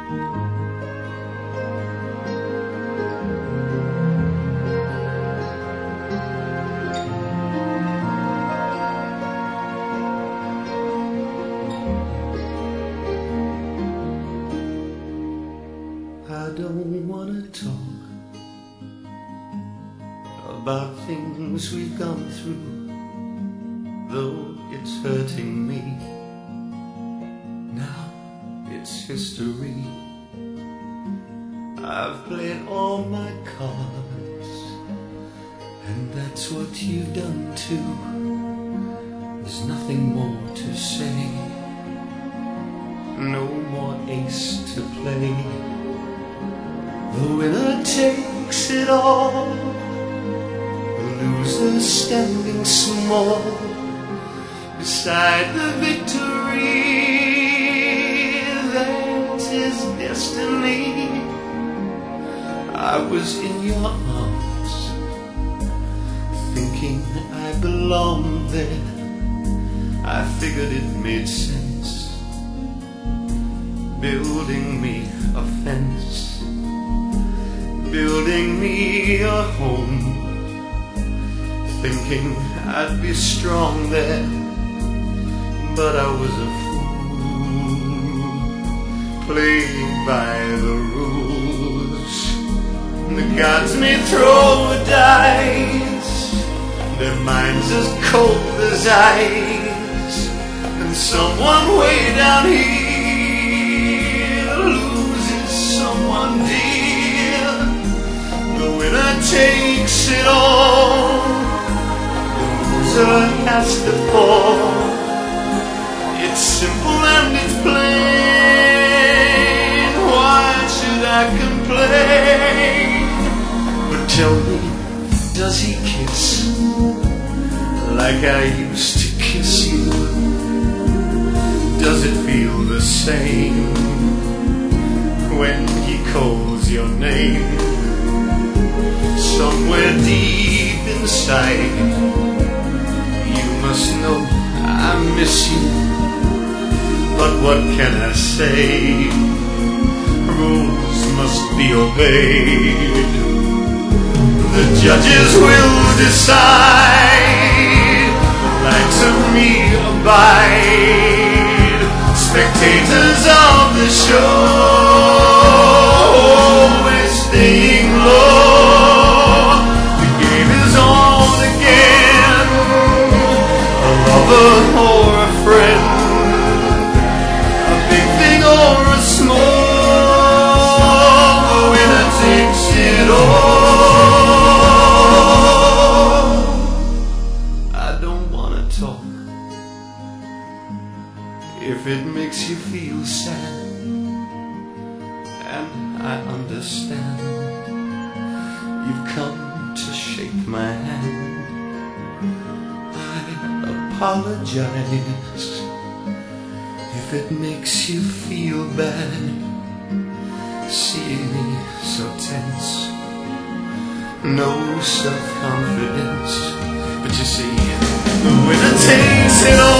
I don't wanna talk about things we've gone through, though it's hurting me. Now it's history. I've played all my cards, and that's what you've done too. There's nothing more to say, no more ace to play. The winner takes it all, the loser standing small beside the victory. That is destiny. I was in your arms, thinking I belonged there. I figured it made sense, building me a fence, building me a home, thinking I'd be strong there. But I was a fool, playing by the rules. The gods may throw a dice, their minds as cold as ice, and someone way down here loses someone dear. The winner takes it all, the loser has to fall. It's simple and it's plain. Why should I complain? But tell me, does he kiss like I used to kiss you? Does it feel the same when he calls your name? Somewhere deep inside, you must know I miss you. But what can I say? Rules must be obeyed. The judges will decide, the likes of me abide. Spectators of the show, always staying low. The game is on again, a lover or a friend, or a small, the winner takes it all. I don't wanna talk if it makes you feel sad, and I understand. You've come to shake my hand. I apologize if it makes you feel bad, seeing me so tense, no self-confidence. But you see, the winner takes it all.